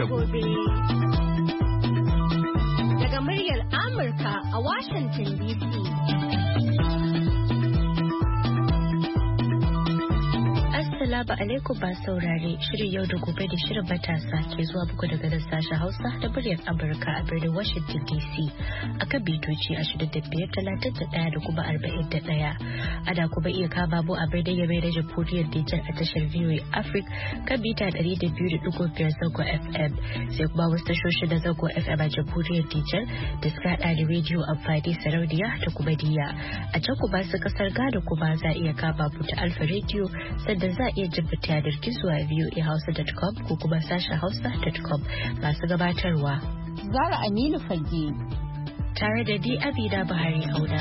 gobe. Daga muryar Amurka a Washington DC. Assalamu alaikum ba saurare, shirin yau da gobe da shirin matasa ke zuwa buku daga nan sashen Hausa da muryar Amurka a birnin Washington DC akan bitoci 2531 da kuma 41. Ana kuma iya kama mu a birnin Yamai da Jamhuriyar Nijar a tashar VOA Africa kan mita 200.5 zango FM, sai kuma wasu tashoshin da zango FM a Jamhuriyar Nijar da suka hada da rediyo amfani sarauniya da kuma diya. A can kuma su kasar Ghana kuma za iya kama mu ta Alfa Radio, sannan za iya jin yanar gizo a voahausa.com ko kuma sashen hausa.com. Masu gabatarwa Zara Aminu Fage tare da Di Abida Buhari Auda.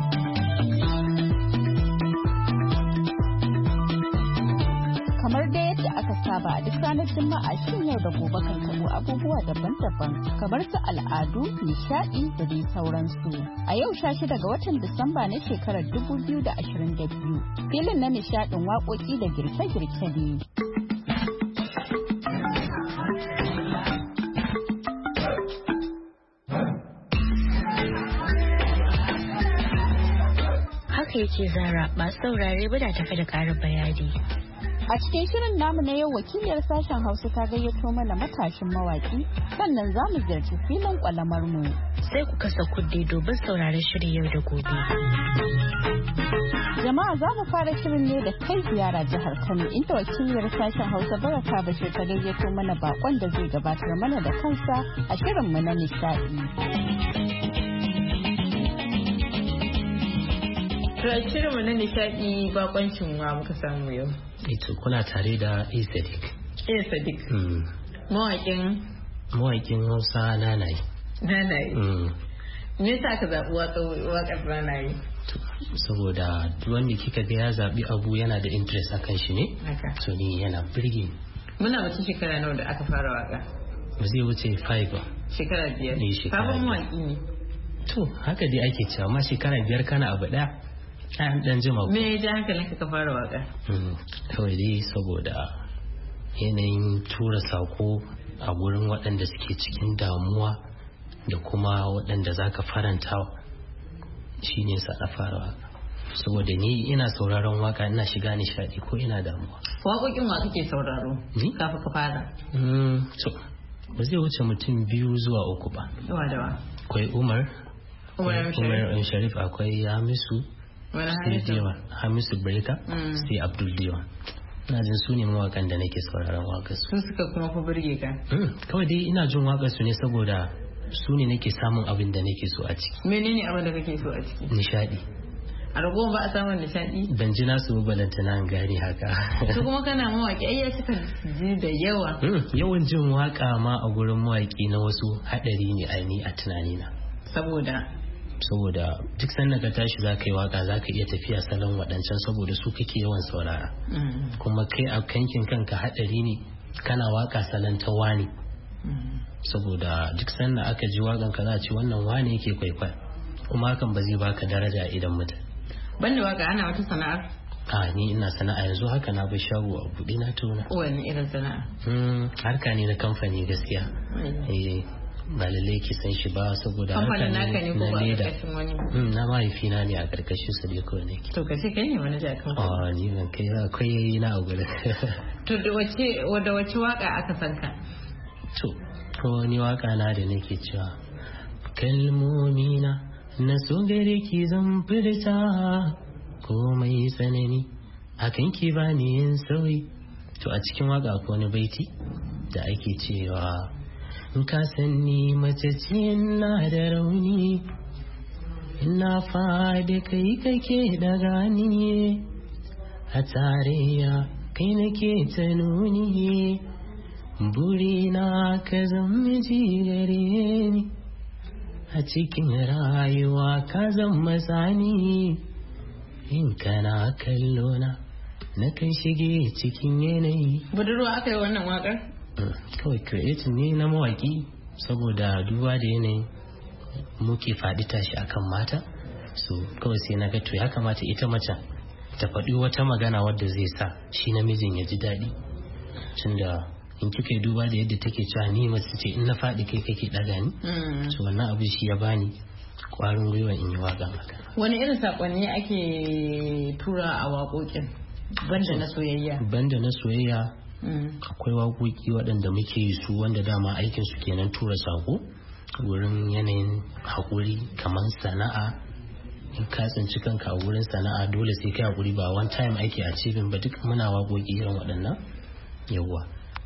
Kamar da yadda aka saba a duk ranar Juma'a shin yau da gobe kan tabo abubuwa daban-daban kamar su al'adu, nishadi da dai sauransu. A yau 16 ga watan Disamba na shekarar 2022 filin na nishadin waƙoƙi da girke-girke ne. Haka yake Zara, masu saurare muna tafi da ƙarin bayani. A cikin shirin namu na yau wakiliyar sashen Hausa ta gayyato mana matashin mawaki, sannan za mu ziyarci filin kwalamar mu. Sai ku kasa kudde domin sauraron shirin yau da gobe. Jama'a za mu fara shirin ne da kai ziyara jihar Kano inda wakiliyar sashen Hausa Baraka Bashir ta gayyato mana bakon da zai gabatar mana da kansa a shirin mu na nishadi. Shirinmu na nishadi bakoncin wa muka samu yau. Ito kuna tare da Sadiq. Sadiq. Mawaƙin Hausa Nanaye. Nanaye. Me yasa ka zaɓi waƙar Nanaye? Saboda wanda kika ga ya zaɓi abu yana da interest akan shi ne. To ni yana birge. Muna wata shekara nawa da aka fara waƙa? Ba zai wuce 5 ba. Shekara 5. Ne shekara. Sabon mawaƙi ne. To haka dai ake cewa ma shekara 5 kana abu ɗaya. An dan jima. Me ya ji hankalin ka fara waka? Kawai dai saboda yanayin tura sako a gurin waɗanda suke cikin damuwa da kuma waɗanda zaka faranta shine sa na fara waka. Saboda ni ina sauraron waka ina shiga nishadi ko ina damuwa. Waƙoƙin wa kake sauraro? Kafin ka fara. To ba zai wuce mutum 2 zuwa 3 ba. Yawa da wa? Akwai Umar Sharif, akwai Hamisu. Hamisu Breka sai Abdul Diwan. Ina jin su ne mawakan da nake sauraron wakar su. Su suka kuma fa burge ka? Kawai dai ina jin wakar su ne saboda su ne nake samun abin da nake so a ciki. Menene abin da kake so a ciki? Nishadi. A ragowar ba a samun nishadi? Ban ji nasu balantana gari haka. Su kuma kana mawaki ai ya suka ji da yawa. Yawan jin waka ma a gurin mawaki na wasu hadari ne a tunanina. Saboda duk sanda ka tashi za ka yi waka za ka iya tafiya salon waɗancan saboda su kake yawan saurara. Kuma kai a kankin kanka haɗari ne kana waka salon ta wani. Saboda duk sanda aka ji wakan ka za a ce wannan wani yake kwaikwai, kuma hakan ba zai baka daraja idan mutane. Banda waka ana wata sana'ar? Ni ina sana'a yanzu haka na bai shago a buɗe na tona. Wani irin sana'a? Harka ne na kamfani gaskiya. Ba lallai ki san shi ba saboda haka ne na leda. Na mahaifina ne a karkashin su dai kawai nake. To kace kai ne wani da kamfani? Ni ban kai akwai na a gurin. To da wace waka aka san ka? To ko ni waka na da nake cewa kalmomi na so gare ki zan furta komai tsanani akan ki bani yin sauyi. To a cikin waka akwai wani baiti da ake cewa ka sanni mace ce na da rauni, ina fada kai kake daga ni, a tarayya kai nake ta nuni, burina ka zama miji gare ni, a cikin rayuwa ka zama tsani, in kana kallona na kan shige cikin yanayi. Budurwa aka yi wannan wakar? Kawai creating ne na mawaki saboda duba da yanayin muke faɗi tashi akan mata, so kawai sai na ga to ya kamata ita mace ta faɗi wata magana wadda zai sa shi namijin ya ji daɗi, tunda in kika yi duba da yadda take cewa ni mace ce in na faɗi kai kake ɗaga ni so wannan abu shi ya bani kwarin gwiwa in yi waƙan haka. Wani irin saƙonni ake tura a waƙoƙin banda na soyayya? Banda na soyayya akwai waƙoƙi waɗanda muke yi su wanda dama aikin su kenan tura saƙo wurin yanayin haƙuri kamar sana'a. In ka tsinci kanka a wurin sana'a dole sai kai haƙuri, ba one time ake achieving ba, duk muna waƙoƙi irin waɗannan yawwa.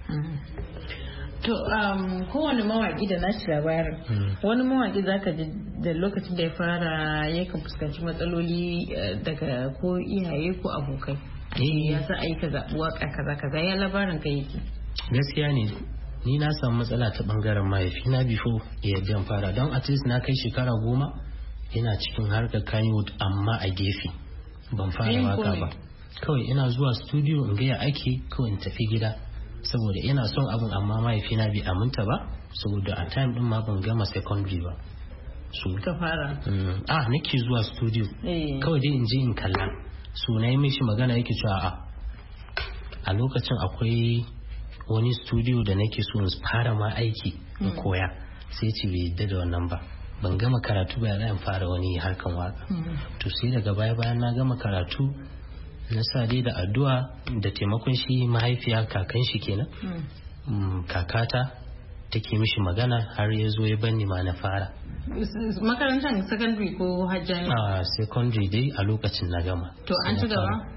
To kowane mawaƙi da nashi labarin wani mawaƙi zaka ji da lokacin da ya fara yakan fuskanci matsaloli daga ko iyaye ko abokai ya sa ayi ka zaɓi waƙa kaza ya labarin ka yake. Gaskiya ne ni na samu matsala ta bangaren mahaifina before ya jan fara, don at least na kai shekara 10 ina cikin harkar Kannywood amma a gefe ban fara waka ba, kawai ina zuwa studio in gaya ake kawai in tafi gida saboda ina son abin, amma mahaifina bai aminta ba saboda a time din ma ban gama secondary ba. So ka fara nake zuwa studio kawai dai in je in kalla, so na yi mishi magana yake cewa a lokacin akwai wani studio da nake so in fara ma aiki in koya, sai ce bai yadda da wannan ba, ban gama karatu ba ya fara wani harkan waka. To sai daga baya bayan na gama karatu na sa dai da addu'a da taimakon shi mahaifiya kakan shi kenan kakata take mishi magana har ya zo ya banni ma na fara. Makarantar secondary ko hajjani? Secondary dai a lokacin na gama. To an ci gaba?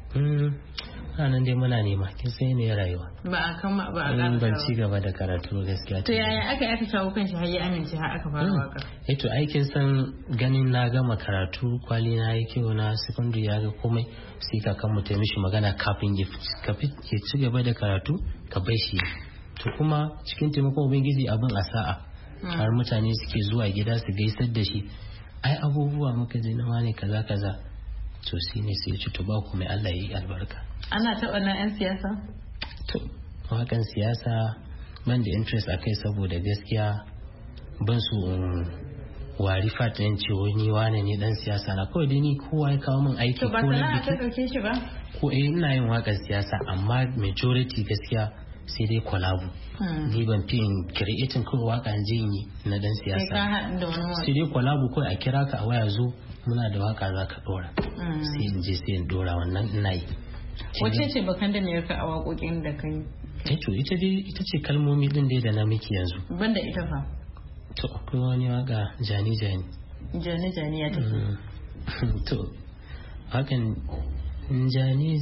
Nan dai muna nema, kin sai ne rayuwa. Ba a ban ci gaba da karatu gaskiya. To yaya aka shawo kan shi har ya amince har aka fara waka? To aikin san ganin na gama karatu kwali na yi kyau na secondary ya ga komai, sai kakan mu ta mishi magana kafin ya ci gaba da karatu ka bai shi. To kuma cikin taimakon ubangiji abin a sa'a har mutane suke zuwa gida su gaisar da shi, ai abubuwa muka je na wane kaza kaza. To shi ne sai ya ci to ba ku mai Allah ya yi albarka. Ana taɓa na 'yan siyasa? To wakan siyasa ban da interest a kai saboda gaskiya ban su wari fatan ce wani wane ne dan siyasa na, kawai dai ni kowa ya kawo min aiki ko na biki. To ba sana'a ta ɗauke shi ba? Ko ina yin wakan siyasa amma majority gaskiya sai dai kwalabu. Ni ban fi in creating kawai waka jin yi na dan siyasa. Sai dai kwalabu kawai a kira ka a waya zo muna da waka za ka dora. Sai in je sai in dora wannan ina yi. Wace ce bakan da ne ka a waƙoƙin da kai? To ita ce kalmomi din dai da na miki yanzu. Banda ita fa? To akwai wani waka jani. Jani ya tafi. To hakan jani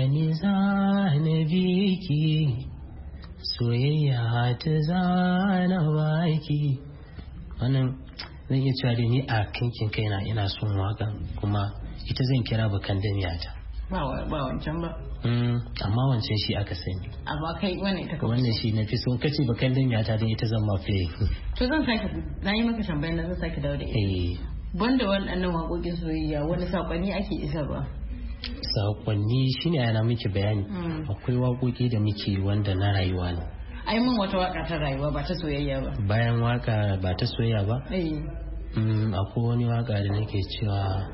zana biki soyayya ta zana baki. Wannan zan iya cewa da ni a kankin kaina ina son wakan, kuma ita zan kira bakan damiyata. Ba wancan ba. Amma wancan shi aka sani. Amma kai wani ita kawai. Wannan shi na fi so, kace bakan damiyata don ita zan ma play. To zan sake na yi maka tambayar na zan sake dawo da ita. Banda waɗannan waƙoƙin soyayya wani saƙonni ake isarwa? Saƙonni shine yana miki bayani. Akwai waƙoƙi da muke wanda na rayuwa ne. Ai mun wata waka ta rayuwa ba ta soyayya ba. Bayan waka ba ta soyayya ba? Akwai wani waka da nake cewa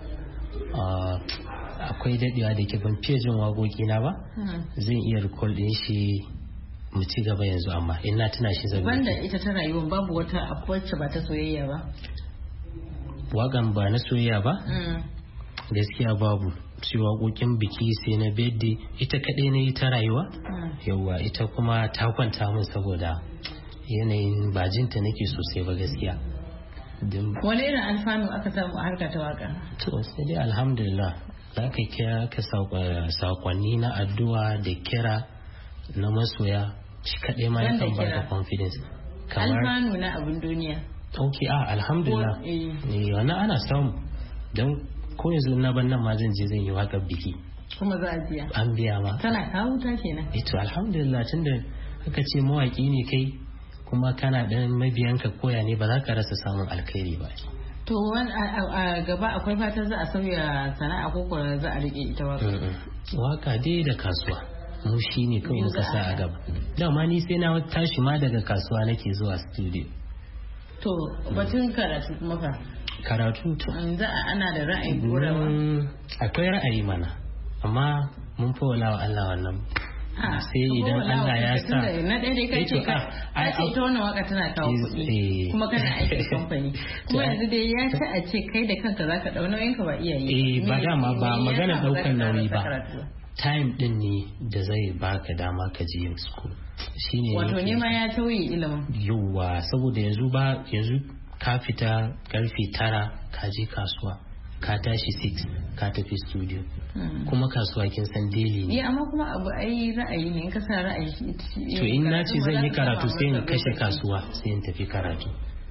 akwai daɗewa da ke ban fiye jin waƙoƙi na ba. Zan iya recall ɗin shi mu ci gaba yanzu, amma in na tuna shi zan. Banda ita ta rayuwa babu wata wacce ba ta soyayya ba? Waƙan ba na soyayya ba? Gaskiya babu. Sai waƙoƙin biki sai na birthday ita kaɗai na yi ta rayuwa. Yawwa ita kuma ta kwanta min saboda yanayin bajinta nake sosai ba gaskiya. Wani irin alfanu aka samu a harka ta waka? To sai dai alhamdulillah za ka kira ka saƙonni na addu'a da kira na masoya shi kaɗai ma yakan ba da confidence. Alfanu na abin duniya. Ok, alhamdulillah. Wannan ana samu don ko yanzu na ban nan ma zan je zan yi waƙar biki. Kuma za a biya? An biya ma. Tana kawo ta kenan? To alhamdulillah tunda aka ce mawaƙi ne kai kuma kana ɗan mabiyanka koya ne ba za ka rasa samun alkhairi ba. To a gaba akwai fatan za a sauya sana'a ko kuwa za a riƙe ita waka? Waka dai da kasuwa mu shi ne kawai muka sa a gaba. Dama ni sai na tashi ma daga kasuwa nake zuwa studio. To batun karatu kuma fa? Karatu to za a ana da ra'ayi korawa? Akwai ra'ayi mana amma mun fi wala wa Allah wannan sai idan Allah ya sa na ɗaya dai kai ce ka ce ta wannan waka tana kawo kuɗi kuma kana aiki kamfani kuma yanzu dai ya ta a ce kai da kanka zaka ɗau nauyin ka ba iyaye ba dama ba magana ɗaukan nauyi ba time din ne da zai baka dama ka je school shine wato ne ma ya tauye ilimin yawa saboda yanzu ka fita karfe 9 ka je kasuwa ka tashi 6 ka tafi studio kuma kasuwa kin san daily ne amma kuma abu ai ra'ayi ne in ka sa ra'ayi to in na ce zan yi karatu sai in kashe kasuwa sai in tafi karatu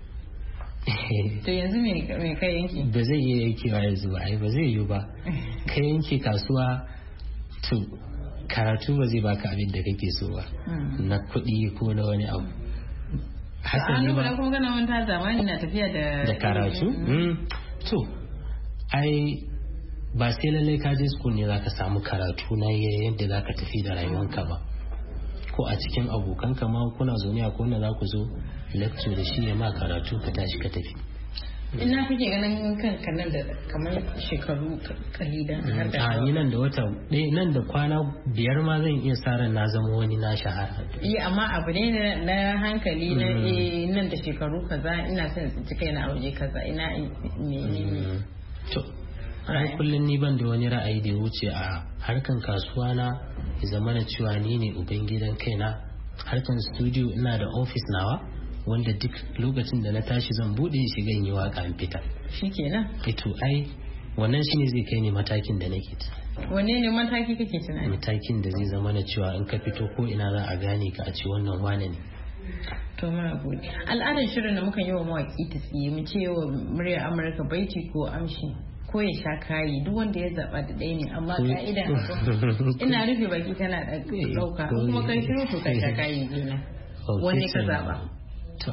to yanzu me kai yanki ba zai iya yankewa yanzu ba ai ba zai yi ba kai yanke kasuwa to karatu ba zai baka abin da kake so ba na kuɗi ko na wani abu hasali ba kuma gana wani ta zamani na tafiya da karatu to ai ba sai lallai ka je school ne zaka samu karatu na yadda zaka tafi da rayuwanka ba ko a cikin abokanka ma kuna zaune a kona za ku zo lecture da shi ya ma karatu ka tashi ka tafi ina kake ganin kanka nan da kamar shekaru kalilan har da ni nan da wata nan da kwana 5 ma zan iya sa ran na zama wani na shahara amma abu ne na hankali na nan da shekaru kaza ina son tsinci kaina a waje kaza ina ne to ai kullun ni ban da wani ra'ayi da ya wuce a harkan kasuwa na ya zama na cewa ni ne ubangidan kaina harkan studio ina da office nawa wanda duk lokacin da na tashi zan bude shi gan yi waka in fita shikenan to ai wannan shine zai kai ni matakin da nake wanne ne mataki kake tunani matakin da zai zama na cewa in ka fito ko ina za a gane ka a ce wannan wane ne to muna gode al'adar shirin da muka yi wa mawaki ta tsiye mu ce wa muryar Amurka baiti ko amshi ko ya sha kayi duk wanda ya zaba da ɗaya ne amma ka'ida ina rufe baki kana ɗauka kuma kai shiru to kai sha kayi kenan wanne ka zaba to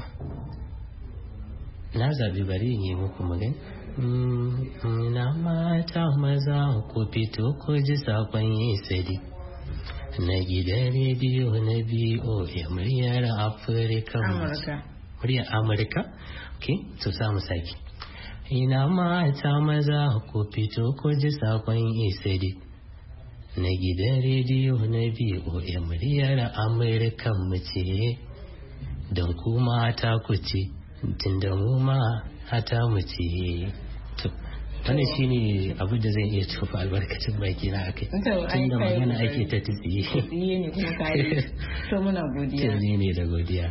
na zabi bari in yi muku magana na mata maza ku fito ku ji sakon yi sadi na gidan rediyo na BOA muryar Afirka muryar Amurka okay to samu saki ina mata maza ku fito ku ji sakon yi sadi na gidan rediyo na BOA muryar Amurka mu ce don ku mata ku ce tunda mu ma hata mu ce to wannan shine abu da zai iya tofa albarkacin baki na akai tunda magana ake ta tsiye ne kuma kai to muna godiya ne da godiya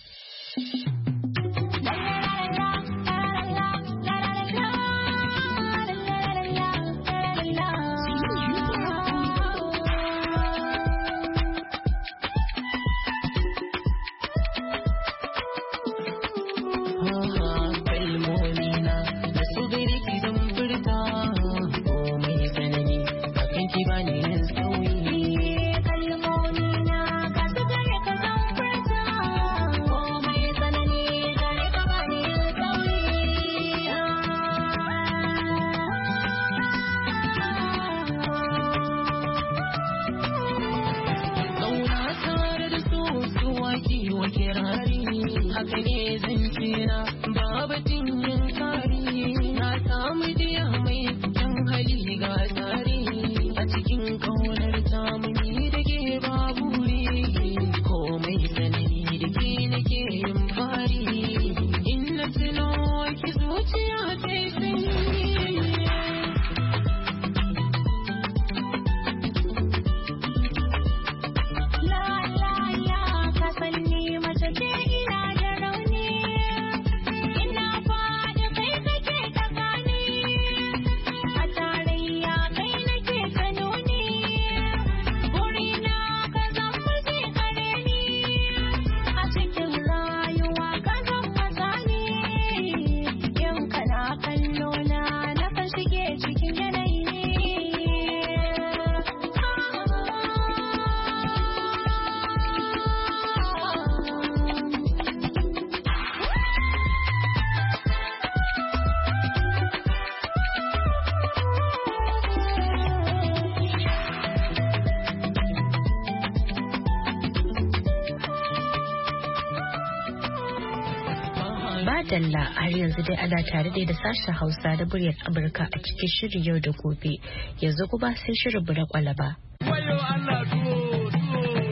Dalla har yanzu dai ana tare da sashen Hausa da muryar Amurka a cikin shirin yau da gobe yanzu kuma sai shirin mu na kwalaba.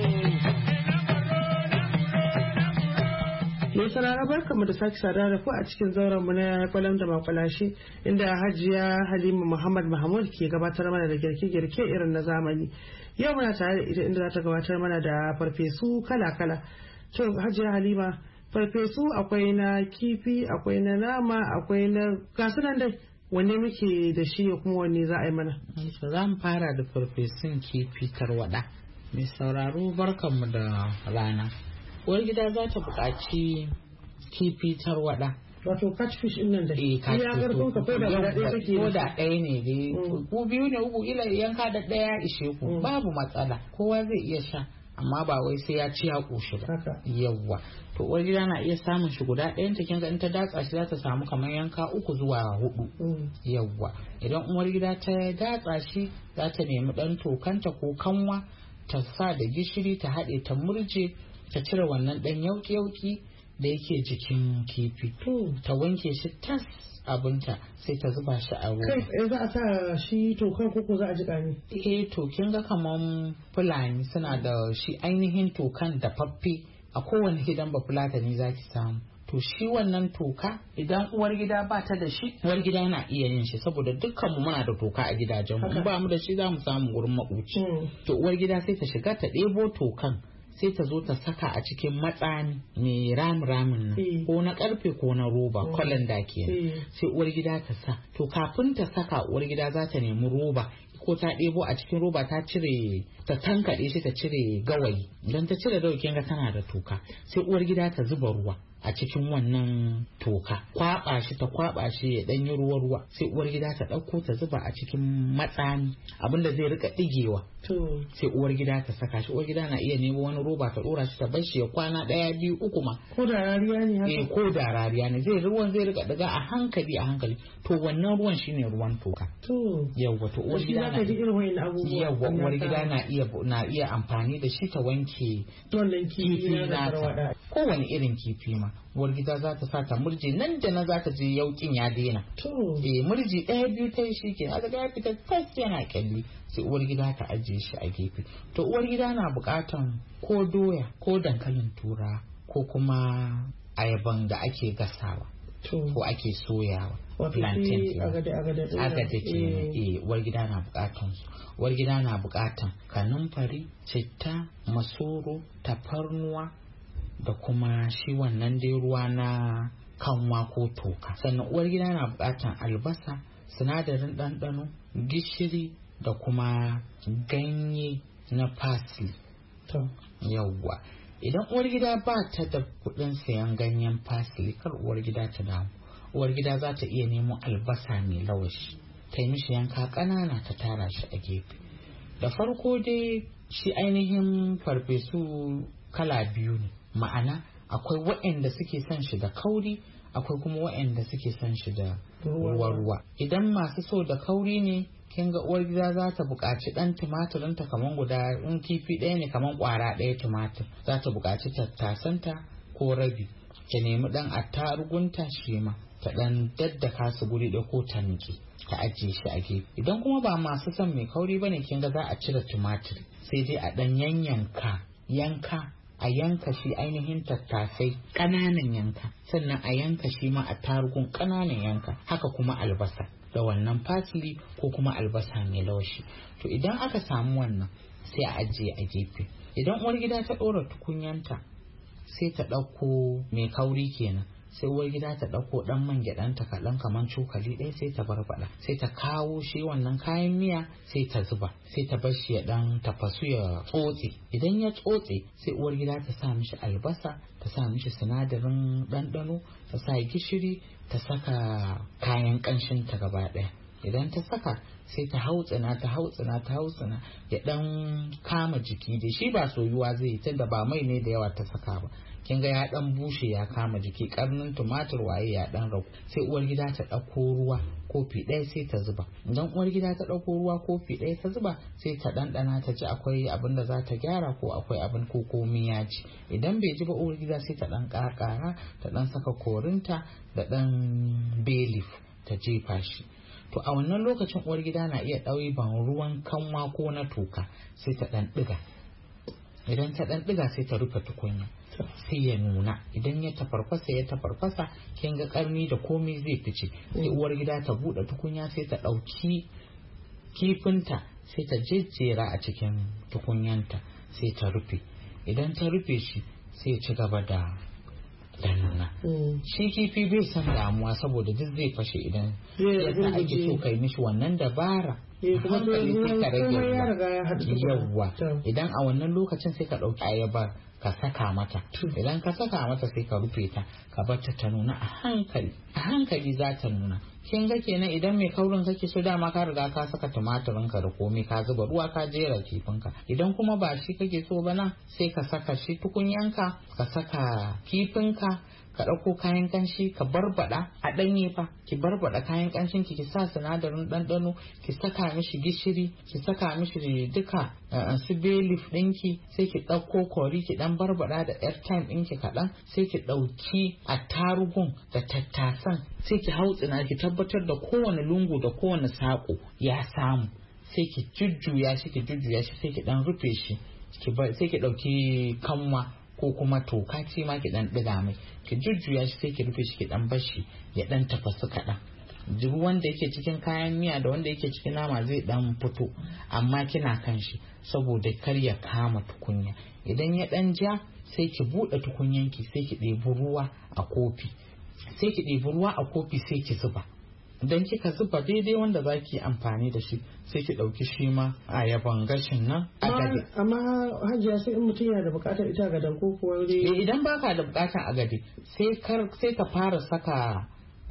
Mai sarara barkamu da sake sada da ku a cikin zauren mu na kwalam da makwalashe inda Hajiya Halima Muhammad Mahmud ke gabatar mana da girke-girke irin na zamani. Yau muna tare da ita inda za ta gabatar mana da farfesu kala-kala. To Hajiya Halima, farfesu akwai na kifi, akwai na nama, akwai na gasu nan dai. Wanne muke da shi kuma wanne za a yi mana? Za mu fara da farfesun kifi tarwada. Mai sauraro barkanmu da rana. Uwar gida za ta buƙaci kifi tarwada. Wato catfish din nan da ya karfin ka ko da ɗaya kake ko da ɗaya ne dai ku biyu ne uku ila yanka da ɗaya ishe ku babu matsala, kowa zai iya sha amma ba wai sai ya ci ya ƙoshi ba. Yawwa to uwar gida na iya samun shi guda ɗayan ta kinga in ta datsa shi za ta samu kamar yanka 3 zuwa 4. Yawwa idan uwar gida ta datsa shi za ta nemi ɗan tokanta ko kanwa ta sa da gishiri ta haɗe ta murje ta cire wannan ɗan yauki da yake jikin kifi ta wanke shi tas abinta sai ta zuba shi a ruwa. Kai za a sa shi tokan koko za a jiƙa ne? To kin ga kaman Fulani suna da shi ainihin tokan da faffe a kowane gidan ba Fulatani za ki samu. To shi wannan toka idan uwar gida ba ta da shi uwar gida na iya yin shi saboda dukkanmu muna da toka a gidajenmu in ba mu da shi za mu samu gurin makoci. To uwar gida sai ta shiga ta ɗebo tokan sai ta zo ta saka a cikin matsani mai ramin nan ko na karfe ko na roba kwalanda kenan sai uwar gida ta sa. To kafin ta saka uwar gida za ta nemi roba ko ta ɗebo a cikin roba ta cire ta tankaɗe shi ta cire gawayi idan ta cire gawayi kinga tana da toka sai uwar gida ta zuba ruwa a cikin wannan toka kwaba shi ya danyi ruwa sai uwar gida ta ɗauko ta zuba a cikin matsani abinda zai rika ɗigewa sai uwar gida ta saka shi. Uwar gida na iya nemo wani roba ta ɗora shi ta bar shi ya kwana 1 2 3 ma ko da rariya ne haka ko da rariya ne ruwan zai rika daga a hankali to wannan ruwan shine ruwan toka. Yawwa to uwar gida na uwar gida na iya amfani da shi ta wanke wannan kifi na kowane irin kifi ma uwar gida za ta sa ta murje nan da nan za ta je yaukin ya daina. Murji 1 2 ta yi shi ke haka ya fita tas yana kyalli sai uwar gida ta ajiye shi a gefe. To uwar gida na bukatan ko doya ko dankalin tura ko kuma ayaban da ake gasawa ko ake soyawa plantain agada kenan. Uwar gida na bukatan su. Uwar gida na bukatan kanumfari, citta, masoro, tafarnuwa da kuma shi wannan dai ruwa na kanwa ko toka. Sannan uwar gida na bukatan albasa, sinadarin ɗanɗano, gishiri da kuma ganye na parsley. Yawwa idan uwar gida ba ta da kuɗin sayan ganyen parsley kar uwar gida ta damu. Uwar gida za ta iya nemo albasa mai lawashi ta yi mishi yanka ƙanana ta tara shi a gefe. Da farko dai shi ainihin farfesu kala biyu ne, ma'ana akwai waɗanda suke son shi da kauri akwai kuma waɗanda suke son shi da ruwa. Idan masu so da kauri ne kin ga uwar gida za ta buƙaci ɗan tumatirin ta kaman guda in kifi ɗaya ne kaman ƙwara ɗaya tumatir za ta buƙaci tattasanta ko rabi ta nemi ɗan attarugunta shi ma ta ɗan daddaka su guri ɗaya ko ta niƙe ta ajiye shi a gefe. Idan kuma ba masu son mai kauri bane kin ga za a cire tumatir sai dai a ɗan yanka a yanka shi ainihin tattasai ƙananan yanka sannan a yanka shi ma a tarugun ƙananan yanka haka kuma albasa da wannan parsley ko kuma albasa mai laushi. To idan aka samu wannan sai a ajiye a gefe. Idan uwar gida ta ɗora tukunyanta sai ta ɗauko mai kauri kenan sai uwar gida ta ɗauko ɗan man gyaɗanta kaɗan kamar cokali ɗaya sai ta barbaɗa sai ta kawo shi wannan kayan miya sai ta zuba sai ta bar shi ya ɗan tafasu ya tsotse. Idan ya tsotse sai uwar gida ta sa mishi albasa ta sa mishi sinadarin ɗanɗano ta sa gishiri ta saka kayan ƙanshin ta gaba ɗaya. Idan ta saka sai ta hautsina ya ɗan kama jiki da shi ba soyuwa zai tunda ba mai ne da yawa ta saka ba kin ga ya ɗan bushe ya kama jiki karnin tumatir waye ya ɗan ragu sai uwar gida ta ɗauko ruwa kofi ɗaya sai ta zuba. Idan uwar gida ta ɗauko ruwa kofi ɗaya ta zuba sai ta ɗanɗana ta ji akwai abin da za ta gyara ko akwai abin ko komi ya ci. Idan bai ji ba uwar gida sai ta ɗan ƙaƙara ta ɗan saka korinta da ɗan bay leaf ta jefa shi. To a wannan lokacin uwar gida na iya ɗauban ruwan kanwa ko na toka sai ta ɗan ɗiga. Idan ta ɗan ɗiga sai ta rufe tukunya sai ya nuna. Idan ya tafarfasa kin ga karni da komai zai fice. Sai uwar gida ta bude tukunya sai ta dauki kifinta sai ta jejjera a cikin tukunyanta sai ta rufe. Idan ta rufe shi sai ci gaba da nuna. Shi kifi bai san damuwa saboda duk zai fashe idan yadda ake so kai mishi wannan dabara. Hankali sai ka rage yawwa. Idan a wannan lokacin sai ka ɗauki ayaba ka saka mata. Idan ka saka mata sai ka rufe ta ka bar ta nuna a hankali za ta nuna. Kin ga kenan idan mai kaurin kake so dama ka riga ka saka tumatirin ka da komai ka zuba ruwa ka jera kifinka. Idan kuma ba shi kake so ba nan sai ka saka shi tukunyanka ka saka kifinka ka ɗauko kayan kanshi ka barbada a ɗanye fa ki barbada kayan kanshin ki sa sinadarin ɗanɗano ki saka mishi gishiri ki saka mishi duka su bay leaf ɗinki sai ki ɗauko kori ki ɗan barbada da airtime ɗinki kaɗan sai ki ɗauki attarugun da tattasan sai ki hautsina ki tabbatar da kowane lungu da kowane saƙo ya samu sai ki jujjuya shi sai ki ɗan rufe shi sai ki ɗauki kanwa ko kuma toka ce ma ki dan diga mai ki jujjuya shi sai ki rufe shi ki dan bar shi ya dan tafasu kaɗan. Ruwan da yake cikin kayan miya da wanda yake cikin nama zai dan fito amma kina kan shi saboda kar ya kama tukunya. Idan ya dan ja sai ki buɗe tukunyanki sai ki ɗebi ruwa a kofi sai ki zuba. Idan kika zuba daidai wanda za ki amfani da shi sai ki ɗauki shi ma ayaban gashin nan a gade. Amma hajiya sai in mutum yana da buƙatar ita gadan ko kuwa idan baka da buƙatar a gade sai ka fara saka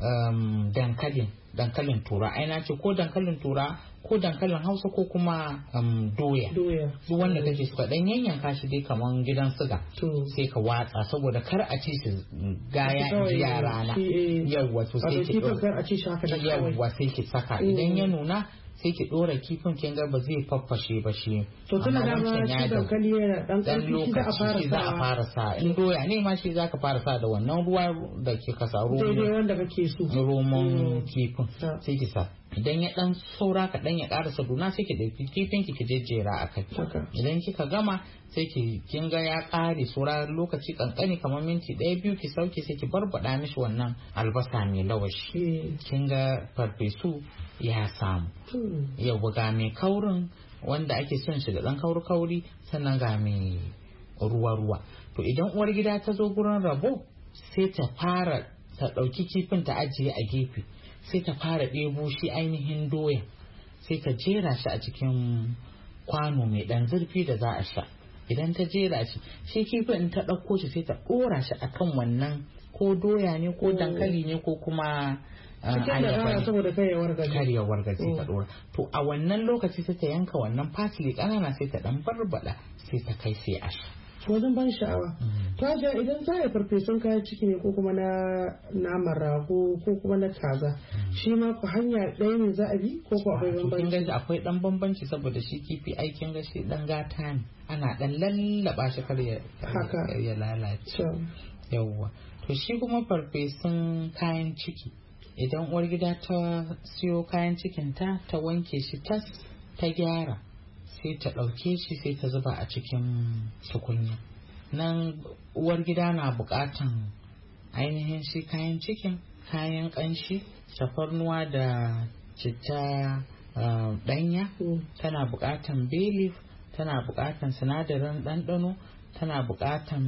dankalin tura aina ce ko dankalin tura ko dankalin hausa ko kuma doya duk wanda kake so dan yanyanka shi dai kaman gidan siga sai ka watsa saboda kar a ci shi gaya jiya rana yawwa to sai ki yawwa sai ki saka idan ya nuna sai ki dora kifin kin ga ba zai faffashe ba shi to tana da ma shi dankali yana dan karfi za a fara sa in doya ne ma shi zaka fara sa da wannan ruwa da ke kasa ruwa daidai wanda kake so roman kifin sai ki sa idan ya dan saura ka dan ya karasa duna sai ki dauki kifin ki jejjera akai idan kika gama sai ki kin ga ya kare saura lokaci kankani kamar minti 1-2 ki sauke sai ki barbada mishi wannan albasa mai lawashi kin ga farfesu ya samu yau ga mai kaurin wanda ake son shi da dan kauri sannan ga mai ruwa to idan uwar gida ta zo gurin rabo sai ta fara ta dauki kifin ta ajiye a gefe sai ta fara ɗebo shi ainihin doya sai ta jera shi a cikin kwano mai ɗan zurfi da za a sha idan ta jera shi kifin in ta ɗauko shi sai ta ɗora shi akan wannan ko doya ne ko dankali ne ko kuma ayaba saboda karyawar gaji ta ɗora to a wannan lokaci sai ta yanka wannan fasili ƙanana sai ta ɗan barbada sai ta kai sai a sha wajen ban sha'awa to hajiya idan za a yi farfesun kayan ciki ne ko kuma na naman rago ko kuma na kaza shi ma ku hanya ɗaya ne za a bi ko ko akwai bambanci akwai dan bambanci saboda shi kifi aikin gashi dan gata ne ana dan lallaba shi kar ya lalace yawwa to shi kuma farfesun kayan ciki idan uwar gida ta siyo kayan cikinta ta wanke shi tas ta gyara sai ta ɗauke shi sai ta zuba a cikin tukunya nan uwar gida na buƙatan ainihin shi kayan cikin kayan ƙanshi tafarnuwa da citta ɗanya tana buƙatan bay leaf tana buƙatan sinadarin ɗanɗano tana buƙatan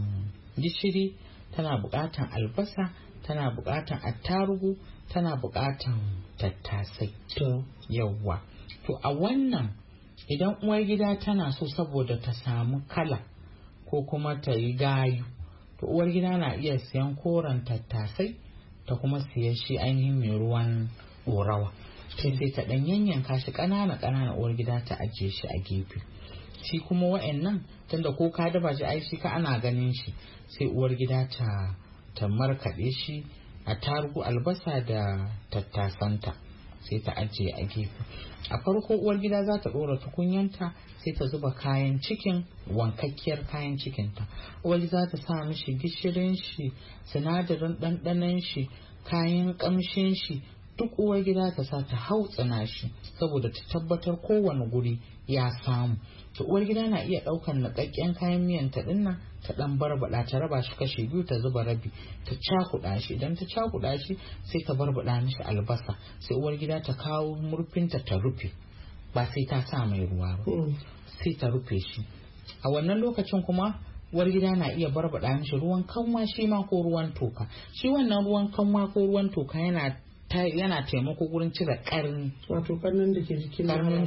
gishiri tana buƙatan albasa tana buƙatan attarugu tana buƙatan tattasai yawwa to a wannan idan uwar gida tana so saboda ta samu kala ko kuma ta yi gayu to uwar gida na iya siyan koren tattasai ta kuma siya shi ainihin mai ruwan ɗorawa sai ta ɗan yanyanka shi ƙanana uwar gida ta ajiye shi a gefe shi kuma wa'annan tunda ko ka dafa shi ai shi ka ana ganin shi sai uwar gida ta markaɗe shi a tarugu albasa da tattasanta sai ta ajiye a gefe a farko uwar gida za ta ɗora tukunyanta sai ta zuba kayan cikin wankakkiyar kayan cikinta uwar gida ta sa mishi gishirin shi sinadarin ɗanɗanon shi kayan ƙamshin shi duk uwar gida ta sa ta hautsina shi saboda ta tabbatar kowane guri ya samu to uwar gida na iya ɗaukar niƙaƙƙen kayan miyan ta dinnan ta dan barbada ta raba shi kashi biyu ta zuba rabi ta cakuɗa shi idan ta cakuɗa shi sai ta barbada mishi albasa sai uwar gida ta kawo murfinta ta rufe ba sai ta sa mai ruwa ba sai ta rufe shi a wannan lokacin kuma uwar gida na iya barbada mishi ruwan kanwa shi ma ko ruwan toka shi wannan ruwan kanwa ko ruwan toka yana taimako gurin cire karni wato karnin da ke jikin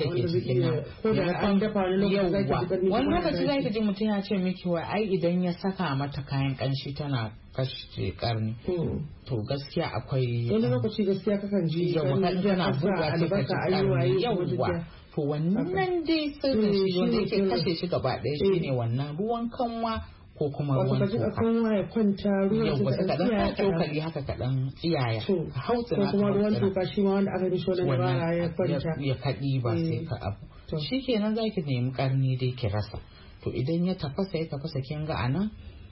ko da an dafa wani lokaci zai ji mutum ya ce miki wai ai idan ya saka mata kayan kanshi tana kashe karni to gaskiya akwai wani lokaci gaskiya kakan ji tana buga ta kashe karni yawwa to wannan dai sirrin shi wanda yake kashe shi gaba ɗaya shine wannan ruwan kanwa ko kuma ruwan toka kanwa ya kwanta ruwan yau ka dan cokali haka ka dan tsiyaya ka hausa ko kuma ruwan toka shi ma wanda aka mishi wannan ba ya kwanta ya kadi ba sai ka abu shikenan zaki nemi karni dai ki rasa to idan ya tafasa kin ga anan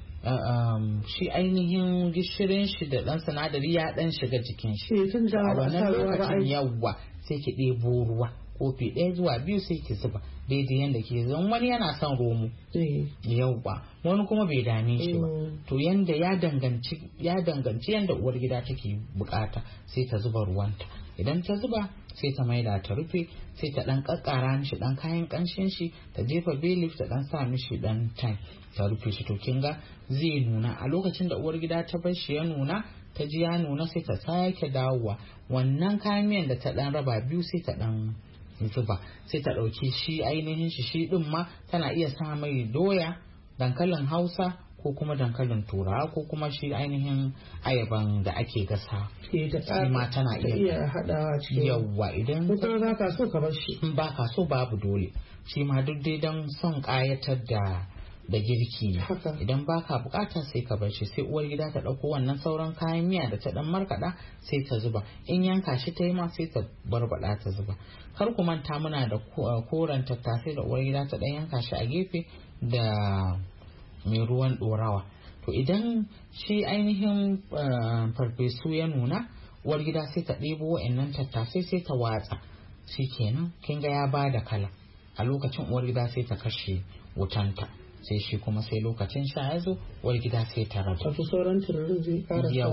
shi ainihin gishirin shi da dan sinadari ya dan shiga jikin shi a wannan lokacin yawwa sai ki ɗebo ruwa kofi 1 zuwa 2 sai ki zuba daidai yanda ke zan wani yana son romo yauwa wani kuma bai dame shi ba to yanda ya danganci yanda uwar gida take bukata sai ta zuba ruwanta idan ta zuba sai ta maida ta rufe sai ta dan kakkara mishi dan kayan kanshin shi ta jefa bay leaf ta dan sa mishi dan thyme ta rufe shi to kinga zai nuna a lokacin da uwar gida ta bar shi ya nuna ta ji ya nuna sai ta sake dawowa wannan kayan miyan da ta dan raba biyu sai ta dan zuba sai ta ɗauki shi ainihin shi ɗin ma tana iya sa mai doya dankalin hausa ko kuma dankalin turawa ko kuma shi ainihin ayaban da ake gasa shi ma tana iya haɗawa cikin yawwa idan kuma ba ka so ka bar shi ba ka so babu dole shi ma duk dai don son ƙayatar da girki ne idan baka bukata sai ka bar shi sai uwar gida ta dauko wannan sauran kayan miya da ta dan markada sai ta zuba in yanka shi ta yi ma sai ta barbada ta zuba kar ku manta muna da koren tattasai da uwar gida ta dan yanka shi a gefe da mai ruwan dorawa to idan shi ainihin farfesu ya nuna uwar gida sai ta ɗebo wa'annan tattasai sai ta watsa shikenan kin ga ya bada kala a lokacin uwar gida sai ta kashe wutanta sai shi kuma sai lokacin sha ya zo uwar gida sai ta raba wato sauran tururin zai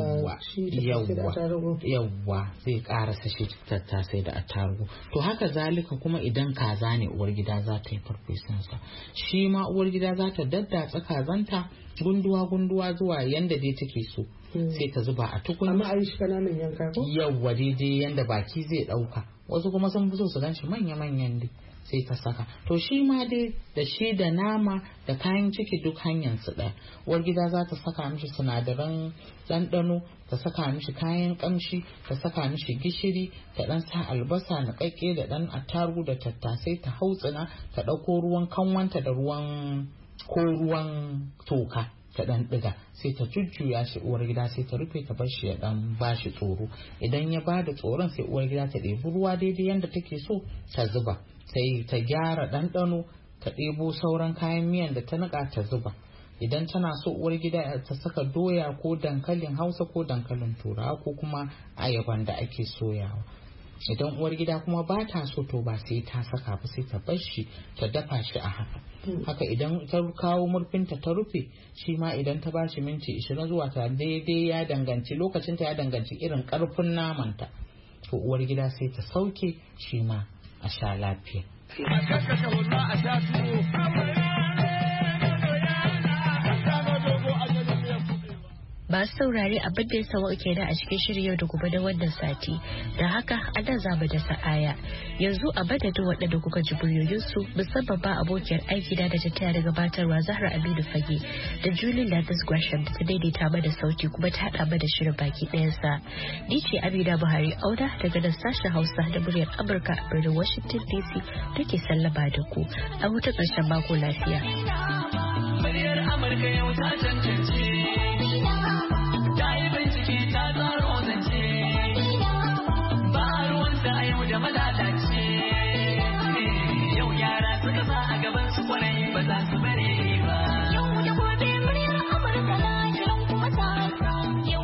karasa yawwa zai karasa shi tattasai da attarugu to haka zalika kuma idan kaza ne uwar gida za ta yi farfesunsa shi ma uwar gida za ta daddatsa kazanta gunduwa zuwa yanda dai take so sai ta zuba a tukunya amma a yi shi kananan yanka ko yawwa daidai yanda baki zai dauka wasu kuma sun fi so su gan shi manya-manyan dai sai ta saka to shi ma dai da shi da nama da kayan ciki duk hanyar su ɗaya uwar gida za ta saka mishi sinadaran ɗanɗano ta saka mishi kayan ƙamshi ta saka mishi gishiri ta ɗan sa albasa na ƙaƙƙe da ɗan attarugu da tattasai ta hautsina ta ɗauko ruwan kanwanta da ruwan toka ta dan diga sai ta jujjuya shi uwar gida sai ta rufe ta bar shi ya dan bashi tsoro idan ya bada tsoron sai uwar gida ta ɗebi ruwa daidai yanda take so ta zuba sai ta gyara ɗanɗano ta ɗebo sauran kayan miyan da ta niƙa ta zuba idan tana so uwar gida ta saka doya ko dankalin hausa ko dankalin turawa ko kuma ayaban da ake soyawa idan uwar gida kuma ba ta so to ba sai ta saka ba sai ta bar shi ta dafa shi a haka idan ta kawo murfinta ta rufe shi ma idan ta ba shi minti 20 zuwa ta daidai ya danganci lokacin ta ya danganci irin karfin namanta to uwar gida sai ta sauke shi ma a sha lafiya ba saurare abin da ya sawa ke da a cikin shirin yau da gobe da wannan sati da haka a da za mu da sa'aya yanzu a madadin waɗanda kuka ji buryoyinsu musamman ba abokiyar aiki da ta taya da gabatarwa Zahra Aminu Fage da Julie Lathis Gresham da ta daidaita mana sauti kuma ta haɗa mana shirin baki ɗayansa ni ce Amina Buhari Auda daga nan sashen Hausa da muryar Amurka a birnin Washington DC take sallama da ku a wuta ƙarshen mako lafiya. Muryar Amurka yau ta tantance